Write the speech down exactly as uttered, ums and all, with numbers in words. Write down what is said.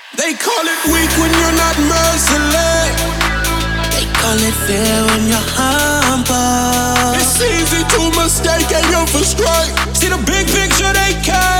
They call it weak when you're not merciless. They call it fear when you're humble. It's easy to mistake and you're for straight. See the big picture they care.